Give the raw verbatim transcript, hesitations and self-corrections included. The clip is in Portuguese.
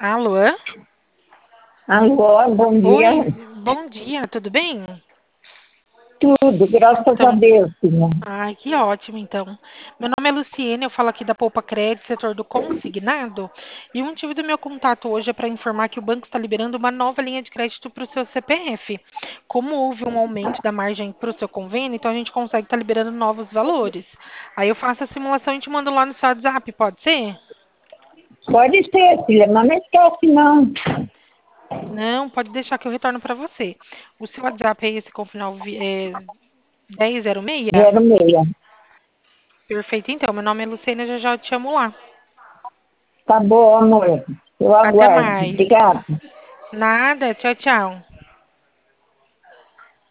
Alô? Alô, bom dia. Oi, bom dia, tudo bem? Tudo, graças a Então, Deus, senhor. ai, que ótimo, então. Meu nome é Luciene, eu falo aqui da Poupa Crédito, setor do consignado, e o motivo do meu contato hoje é para informar que o banco está liberando uma nova linha de crédito para o seu C P F. Como houve um aumento da margem para o seu convênio, então a gente consegue estar liberando novos valores. Aí eu faço a simulação e te mando lá no seu WhatsApp, pode ser? Pode ser, filha, mas não esquece não. Não, pode deixar que eu retorno para você. O seu WhatsApp é esse com o final vi- é, dez zero seis? Zero meia. Perfeito, então. Meu nome é Luciana, já já eu te chamo lá. Tá bom, amor. Eu Até aguardo. mais. Obrigada. Nada, tchau, tchau.